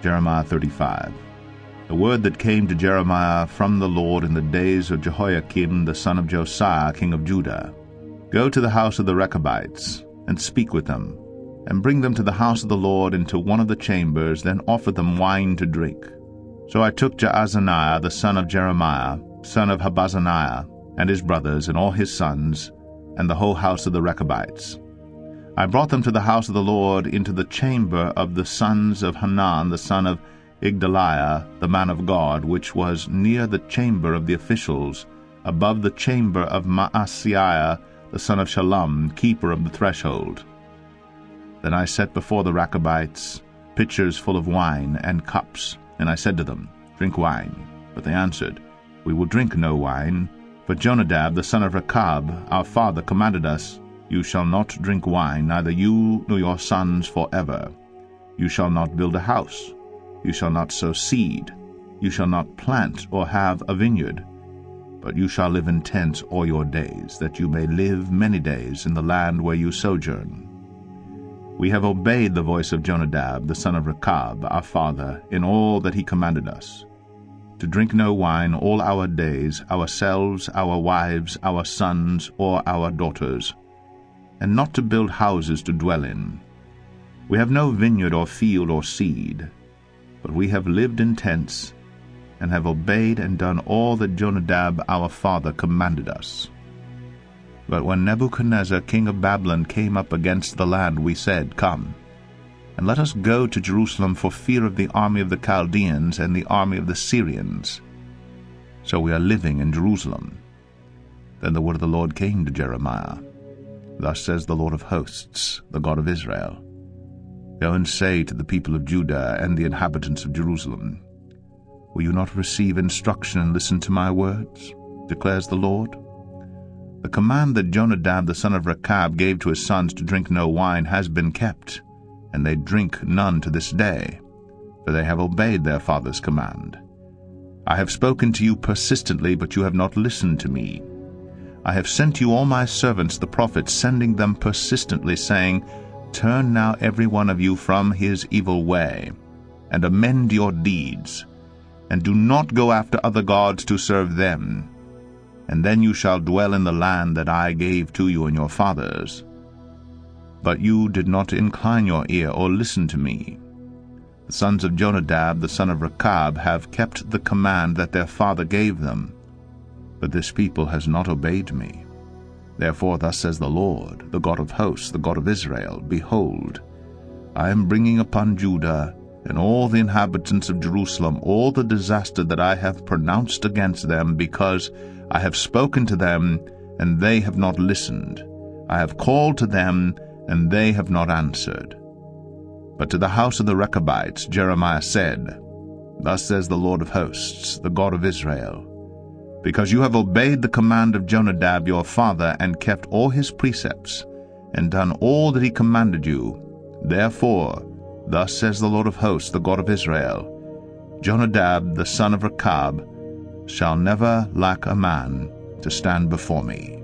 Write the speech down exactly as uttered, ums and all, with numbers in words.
Jeremiah thirty-five. The word that came to Jeremiah from the Lord in the days of Jehoiakim the son of Josiah king of Judah. Go to the house of the Rechabites, and speak with them, and bring them to the house of the Lord into one of the chambers, then offer them wine to drink. So I took Jaazaniah the son of Jeremiah, son of Habazaniah, and his brothers, and all his sons, and the whole house of the Rechabites. I brought them to the house of the Lord into the chamber of the sons of Hanan the son of Igdaliah, the man of God, which was near the chamber of the officials, above the chamber of Maaseiah the son of Shallum, keeper of the threshold. Then I set before the Rechabites pitchers full of wine and cups, and I said to them, Drink wine. But they answered, We will drink no wine. For Jonadab the son of Rechab, our father, commanded us, You shall not drink wine, neither you nor your sons forever. You shall not build a house. You shall not sow seed. You shall not plant or have a vineyard. But you shall live in tents all your days, that you may live many days in the land where you sojourn. We have obeyed the voice of Jonadab the son of Rechab, our father, in all that he commanded us, to drink no wine all our days, ourselves, our wives, our sons, or our daughters, and not to build houses to dwell in. We have no vineyard or field or seed, but we have lived in tents, and have obeyed and done all that Jonadab our father commanded us. But when Nebuchadnezzar king of Babylon came up against the land, we said, Come, and let us go to Jerusalem for fear of the army of the Chaldeans and the army of the Syrians. So we are living in Jerusalem. Then the word of the Lord came to Jeremiah. Thus says the Lord of hosts, the God of Israel, Go and say to the people of Judah and the inhabitants of Jerusalem, Will you not receive instruction and listen to my words? Declares the Lord. The command that Jonadab the son of Rechab gave to his sons to drink no wine has been kept, and they drink none to this day, for they have obeyed their father's command. I have spoken to you persistently, but you have not listened to me. I have sent you all my servants the prophets, sending them persistently, saying, Turn now every one of you from his evil way, and amend your deeds, and do not go after other gods to serve them, and then you shall dwell in the land that I gave to you and your fathers. But you did not incline your ear or listen to me. The sons of Jonadab the son of Rechab have kept the command that their father gave them, but this people has not obeyed me. Therefore thus says the Lord, the God of hosts, the God of Israel, Behold, I am bringing upon Judah and all the inhabitants of Jerusalem all the disaster that I have pronounced against them, because I have spoken to them, and they have not listened. I have called to them, and they have not answered. But to the house of the Rechabites Jeremiah said, Thus says the Lord of hosts, the God of Israel, Because you have obeyed the command of Jonadab your father, and kept all his precepts, and done all that he commanded you, therefore, thus says the Lord of hosts, the God of Israel, Jonadab the son of Rechab shall never lack a man to stand before me.